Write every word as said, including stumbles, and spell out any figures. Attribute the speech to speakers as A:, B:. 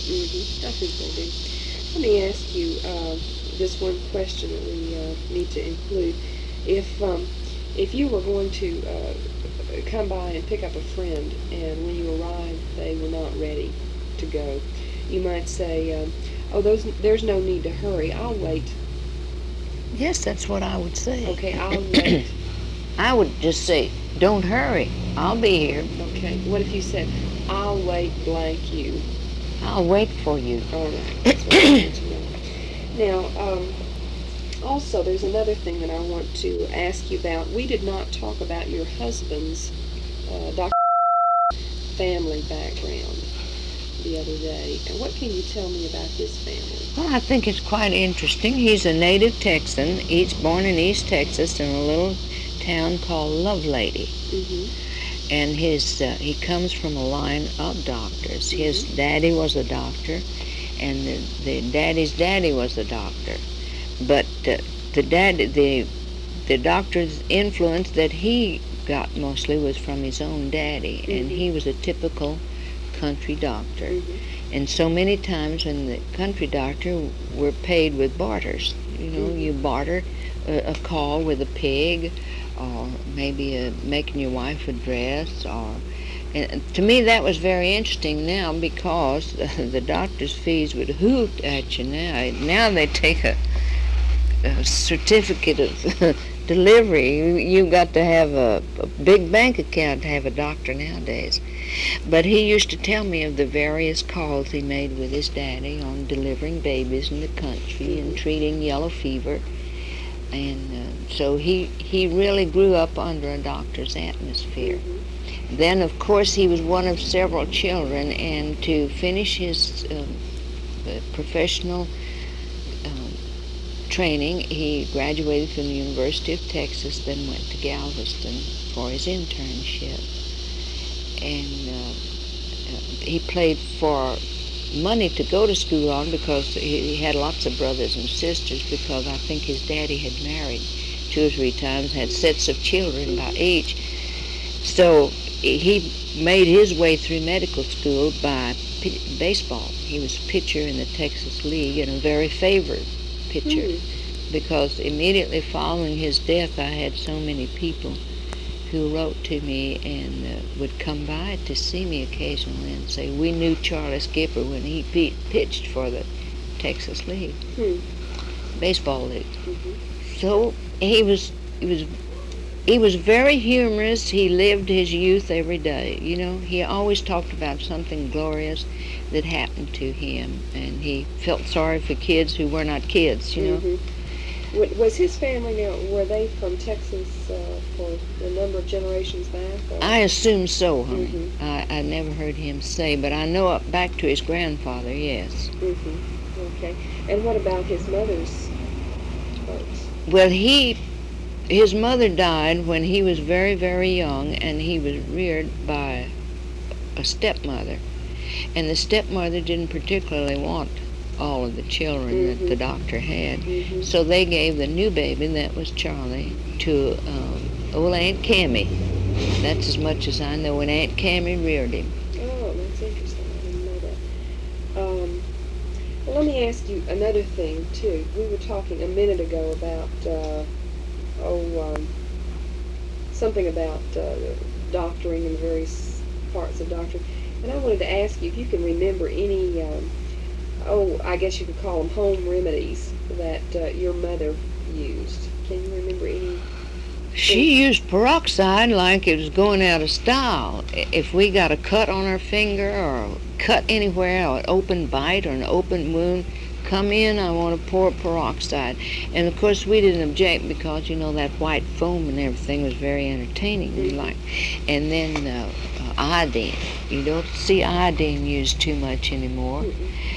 A: Mm-hmm. I think they do. Let me ask you uh, this one question that we uh, need to include. If um, if you were going to uh, come by and pick up a friend, and when you arrived they were not ready to go, you might say, um, "Oh, those, there's no need to hurry. I'll wait."
B: Yes, that's what I would say.
A: Okay, I'll wait.
B: I would just say, don't hurry. I'll be here.
A: Okay. What if you said, "I'll wait blank you"?
B: I'll wait for you.
A: All right. That's what I want to know. Now, um, also, there's another thing that I want to ask you about. We did not talk about your husband's uh, doctor family background the other day. And what can you tell me about his family?
B: Well, I think it's quite interesting. He's a native Texan. He's born in East Texas in a little town called Lovelady.
A: Mm-hmm.
B: And his uh, he comes from a line of doctors.
A: Mm-hmm.
B: His daddy was a doctor, and the, the daddy's daddy was a doctor. But uh, the dad, the the doctor's influence that he got mostly was from his own daddy,
A: Mm-hmm.
B: and he was a typical country doctor.
A: Mm-hmm.
B: And so many times when the country doctor were paid with barters, you know,
A: Mm-hmm.
B: you barter a, a call with a pig, or maybe a, making your wife a dress, or and to me that was very interesting now, because the doctor's fees would hoot at you now. Now they take a, a certificate of delivery. You, you've got to have a, a big bank account to have a doctor nowadays. But he used to tell me of the various calls he made with his daddy on delivering babies in the country and treating yellow fever. And uh, so he, he really grew up under a doctor's atmosphere.
A: Mm-hmm.
B: Then, of course, he was one of several children, and to finish his um, uh, professional um, training, he graduated from the University of Texas, then went to Galveston for his internship. And uh, uh, he played for money to go to school on, because he, he had lots of brothers and sisters, because I think his daddy had married two or three times, had sets of children by each. So he made his way through medical school by p- baseball. He was a pitcher in the Texas League, and a very favored pitcher,
A: Mm-hmm.
B: because immediately following his death I had so many people who wrote to me and uh, would come by to see me occasionally and say, we knew Charlie Skipper when he p- pitched for the Texas League,
A: Hmm.
B: baseball league.
A: Mm-hmm.
B: So he was, he was, he was very humorous. He lived his youth every day. You know, he always talked about something glorious that happened to him, and he felt sorry for kids who were not kids. You know.
A: Mm-hmm. Was his family now, were they from Texas uh, for a number of generations back? Or?
B: I assume so, honey.
A: Mm-hmm.
B: I, I never heard him say, but I know up back to his grandfather, yes.
A: Mm-hmm. Okay. And what about his mother's folks?
B: Well, he, his mother died when he was very, very young, and he was reared by a stepmother. And the stepmother didn't particularly want all of the children
A: Mm-hmm.
B: that the doctor had.
A: Mm-hmm.
B: So they gave the new baby, that was Charlie, to um, old Aunt Cammy. That's as much as I know, and Aunt Cammy reared him.
A: Oh, that's interesting. I didn't know that. Um, well, let me ask you another thing, too. We were talking a minute ago about, uh, oh, um, something about uh, doctoring and the various parts of doctoring. And I wanted to ask you if you can remember any, um, oh, I guess you could call them home remedies that uh, your mother used. Can you remember any?
B: She used peroxide like it was going out of style. If we got a cut on our finger, or a cut anywhere, or an open bite or an open wound, come in, I want to pour peroxide. And of course we didn't object, because you know that white foam and everything was very entertaining. We liked. And then uh, uh, iodine. You don't see iodine used too much anymore.
A: Mm-mm.